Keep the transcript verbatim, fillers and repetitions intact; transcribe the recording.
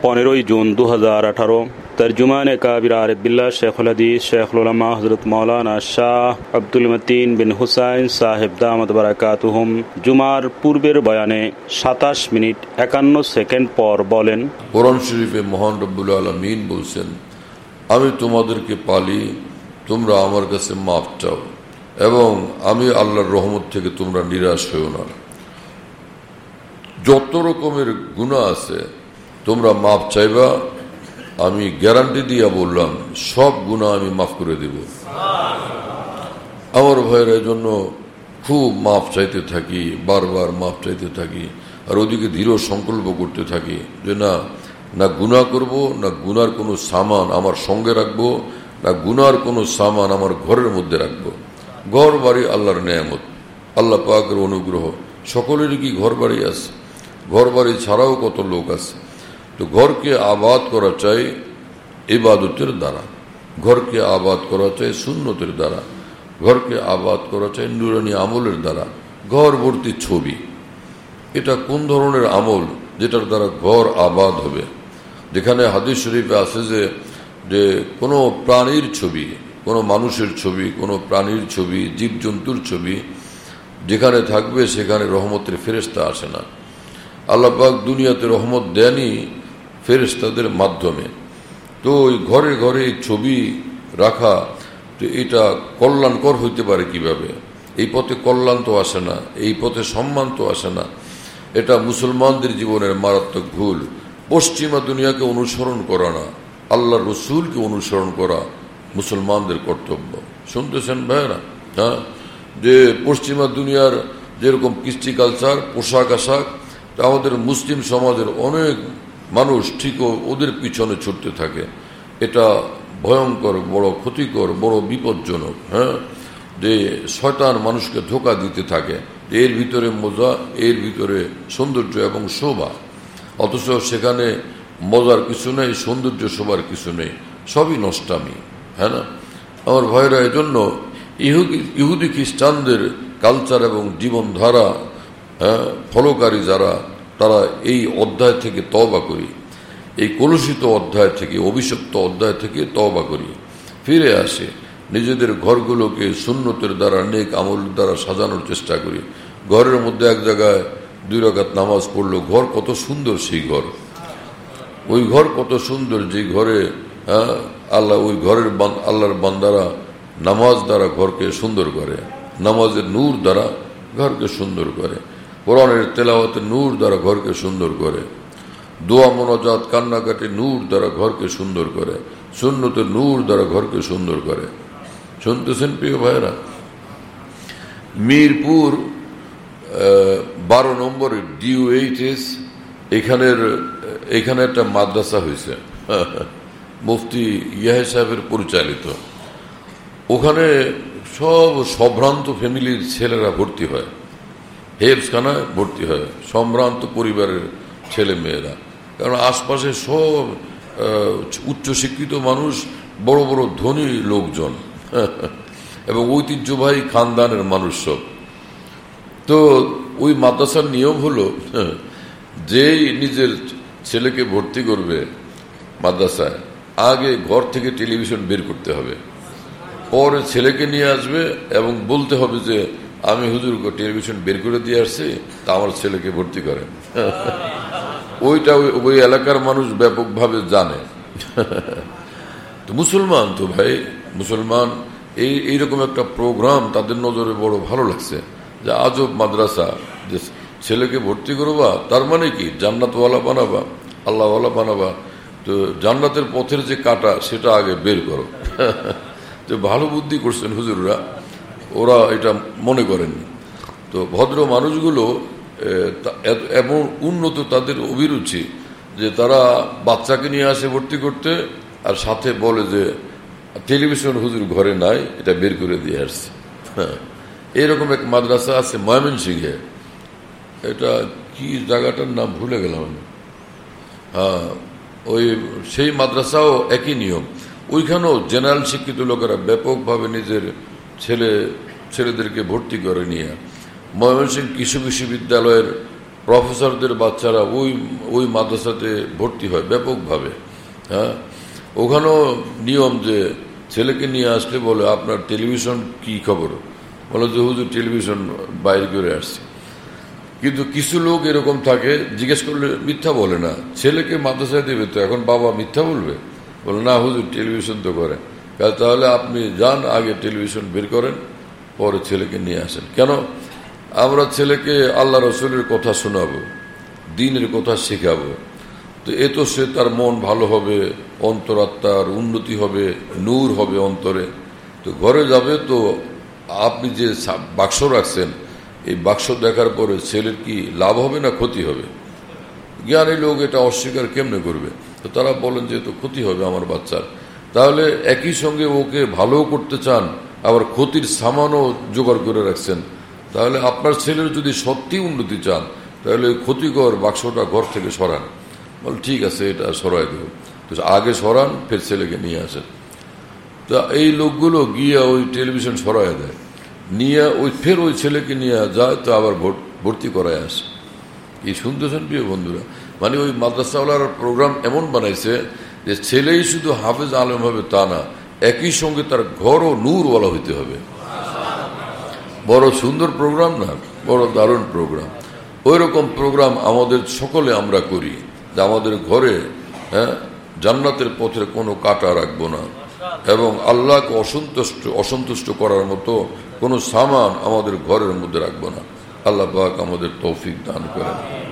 পনেরোই জুন দু হাজার আঠারো। তর্জুমান কাবির আরবিল্লাহ শেখুল হাদিস শেখুল উলামা হযরত মাওলানা শাহ আব্দুল মতিন বিন হুসাইন সাহেব দামাত বারাকাতুহুম জুমার পূর্বের বয়ানে সাতাশ মিনিট একান্ন সেকেন্ড পর বলেন, কোরআন শরীফে মহান রব্বুল আলামিন বলছেন, আমি তোমাদেরকে পালি, তোমরা আমার কাছে মাফ চাও এবং আমি আল্লাহর রহমত থেকে তোমরা নিরাশ হও না। যত রকমের গুনাহ আছে তোমরা মাফ চাইবা, আমি গ্যারান্টি দিয়া বললাম সব গুনাহ আমি মাফ করে দেব। আমার ভাইয়ের জন্য খুব মাফ চাইতে থাকি, বারবার মাফ চাইতে থাকি, আর ওদিকে দৃঢ় সংকল্প করতে থাকি যে না না গুনাহ করব, না গুনার কোনো সামান আমার সঙ্গে রাখবো, না গুনার কোনো সামান আমার ঘরের মধ্যে রাখবো। ঘর বাড়ি আল্লাহর নেয়ামত, আল্লাহ পাকের অনুগ্রহ। সকলেরই কি ঘর বাড়ি আছে? ঘর বাড়ি ছাড়াও কত লোক আছে। তো ঘরকে আবাদ করা চাই ইবাদতের দ্বারা, ঘরকে আবাদ করা চাই সুন্নতের দ্বারা, ঘরকে আবাদ করা চাই নুরানি আমলের দ্বারা। ঘর ভর্তি ছবি, এটা কোন ধরনের আমল যেটার দ্বারা ঘর আবাদ হবে? যেখানে হাদিস শরীফে আছে যে যে কোনো প্রাণীর ছবি, কোনো মানুষের ছবি, কোনো প্রাণীর ছবি, জীবজন্তুর ছবি যেখানে থাকবে সেখানে রহমতের ফেরেশতা আসে না। আল্লাহ পাক দুনিয়াতে রহমত দেনই ফেরেশতাদের মাধ্যমে। তো ওই ঘরে ঘরে ছবি রাখা, তো এটা কল্যাণকর হইতে পারে কিভাবে? এই পথে কল্যাণ তো আসে না, এই পথে সম্মান তো আসে না। এটা মুসলমানদের জীবনের মারাত্মক ভুল। পশ্চিমা দুনিয়াকে অনুসরণ করা না, আল্লাহ রসুলকে অনুসরণ করা মুসলমানদের কর্তব্য। শুনতেছেন ভাইরা? হ্যাঁ, যে পশ্চিমা দুনিয়ার যেরকম কৃষ্টি কালচার, পোশাক আশাক, তা আমাদের মুসলিম সমাজের অনেক মানুষ ঠিক ওদের পিছনে ছুটতে থাকে। এটা ভয়ঙ্কর, বড় ক্ষতিকর, বড় বিপজ্জনক। হ্যাঁ, যে শয়তান মানুষকে ধোঁকা দিতে থাকে, এর ভিতরে মজা, এর ভিতরে সৌন্দর্য এবং শোভা, অথচ সেখানে মজার কিছু নেই, সৌন্দর্য শোভার কিছু নেই, সবই নষ্টামি। হ্যাঁ না আমার ভাইরা? এই জন্য ইহুদি ইহুদি খ্রিস্টানদের কালচার এবং জীবনধারা হ্যাঁ ফলোকারী যারা, তারা এই অধ্যায় থেকে তওবা করি, এই কলুষিত অধ্যায় থেকে, অভিশপ্ত অধ্যায় থেকে তওবা করি, ফিরে আসে, নিজেদের ঘরগুলোকে সুন্নতের দ্বারা, নেক আমল দ্বারা সাজানোর চেষ্টা করি। ঘরের মধ্যে এক জায়গায় দুই রাকাত নামাজ পড়লো, ঘর কত সুন্দর, সেই ঘর, ওই ঘর কত সুন্দর যে ঘরে হ্যাঁ আল্লাহ, ওই ঘরের আল্লাহর বান্দারা নামাজ দ্বারা ঘরকে সুন্দর করে, নামাজের নূর দ্বারা ঘরকে সুন্দর করে, কোরআনের তেলাওয়াতের নূর দ্বারা ঘরকে সুন্দর করে, দোয়া মোনাজাত কান্নাকাটি নূর দ্বারা ঘরকে সুন্দর করে, সুন্নতের নূর দ্বারা ঘরকে সুন্দর করে। শুনতেছেন প্রিয় ভাইরা? মিরপুর বারো নম্বরে ডিউ এইট এস এখানের এখানে একটা মাদ্রাসা হয়েছে, মুফতি ইয়াহিয়া সাহেবের পরিচালিত। ওখানে সব সম্ভ্রান্ত ফ্যামিলির ছেলেরা ভর্তি হয়, হেফজখানায় ভর্তি হয়, সম্ভ্রান্ত পরিবারের ছেলে মেয়েরা। কারণ আশপাশে সব উচ্চশিক্ষিত মানুষ, বড় বড় ধনী লোকজন এবং ঐতিহ্যবাহী খানদানের মানুষ সব। তো ওই মাদ্রাসার নিয়ম হলো, যেই নিজের ছেলেকে ভর্তি করবে মাদ্রাসায়, আগে ঘর থেকে টেলিভিশন বের করতে হবে, পরে ছেলেকে নিয়ে আসবে এবং বলতে হবে যে আমি হুজুর টেলিভিশন বের করে দিয়ে আসছি, তা আমার ছেলেকে ভর্তি করেন। ওইটা ওই এলাকার মানুষ ব্যাপকভাবে জানে। তো মুসলমান তো ভাই, মুসলমান এই এইরকম একটা প্রোগ্রাম তাদের নজরে বড় ভালো লাগছে, যে আজব মাদ্রাসা, যে ছেলেকে ভর্তি করবা তার মানে কি জান্নাতওয়ালা বানাবা, আল্লাহওয়ালা বানাবা। তো জান্নাতের পথের যে কাটা সেটা আগে বের করো। তো ভালো বুদ্ধি করছেন হুজুররা, ওরা এটা মনে করেননি। তো ভদ্র মানুষগুলো এমন উন্নত তাদের অভিরুচি যে তারা বাচ্চাকে নিয়ে আসে ভর্তি করতে, আর সাথে বলে যে টেলিভিশন হুজুর ঘরে নাই, এটা বের করে দিয়ে আসছে। হ্যাঁ, এরকম এক মাদ্রাসা আছে ময়মনসিংহে, এটা কি জায়গাটার নাম ভুলে গেলাম। হ্যাঁ, ওই সেই মাদ্রাসাও একই নিয়ম। ওইখানেও জেনারেল শিক্ষিত লোকেরা ব্যাপকভাবে নিজের ছেলে ছেলেদেরকে ভর্তি করে নিয়ে। ময়মনসিংহ কৃষি বিশ্ববিদ্যালয়ের প্রফেসরদের বাচ্চারা ওই ওই মাদ্রাসাতে ভর্তি হয় ব্যাপকভাবে। হ্যাঁ, ওখানেও নিয়ম যে ছেলেকে নিয়ে আসলে বলে আপনার টেলিভিশন কি খবর, বলে যে হুজুর টেলিভিশন বাইরে করে আসছে। কিন্তু কিছু লোক এরকম থাকে, জিজ্ঞেস করলে মিথ্যা বলে না, ছেলেকে মাদ্রাসায় দেবে তো এখন বাবা মিথ্যা বলবে, বলে না হুজুর টেলিভিশন তো করে। তাহলে আপনি যান, আগে টেলিভিশন বের করেন, পরে ছেলেকে নিয়ে আসেন। কেন? আমরা ছেলেকে আল্লাহ রসুলের কথা শোনাবো, দ্বীনের কথা শেখাবো, তো এ তো সে তার মন ভালো হবে, অন্তরাত্মার উন্নতি হবে, নূর হবে অন্তরে। তো ঘরে যাবে তো আপনি যে বাক্স রাখছেন, এই বাক্স দেখার পরে ছেলের কি লাভ হবে না ক্ষতি হবে? জ্ঞানী লোক এটা অস্বীকার কেমনে করবে? তো তারা বলেন যে তো ক্ষতি হবে আমার বাচ্চার। তাহলে একই সঙ্গে ওকে ভালো করতে চান, আবার ক্ষতির সামানও জোগাড় করে রাখছেন। তাহলে আপনার ছেলের যদি সত্যি উন্নতি চান, তাহলে ক্ষতিকর বাক্সটা ঘর থেকে সরান। বল ঠিক আছে, এটা সরাই দেব। তো আগে সরান, ফের ছেলেকে নিয়ে আসেন। তা এই লোকগুলো গিয়ে ওই টেলিভিশন সরাই দেয়, নিয়ে ওই ফের ওই ছেলেকে নিয়ে যায়, তো আবার ভর্তি করায় আসে। এই শুনতেছেন প্রিয় বন্ধুরা? মানে ওই মাদ্রাসাওয়ালার প্রোগ্রাম এমন বানাইছে যে ছেলেই শুধু হাফেজ আলেম হবে তা না, একই সঙ্গে তার ঘরও নূরওয়ালা হইতে হবে। বড় সুন্দর প্রোগ্রাম না? বড় দারুণ প্রোগ্রাম। ওই রকম প্রোগ্রাম আমাদের সকলে আমরা করি, যে আমাদের ঘরে হ্যাঁ জান্নাতের পথের কোনো কাঁটা রাখবো না, এবং আল্লাহকে অসন্তুষ্ট অসন্তুষ্ট করার মতো কোনো সামান আমাদের ঘরের মধ্যে রাখবো না। আল্লাহ পাক আমাদের তৌফিক দান করেন।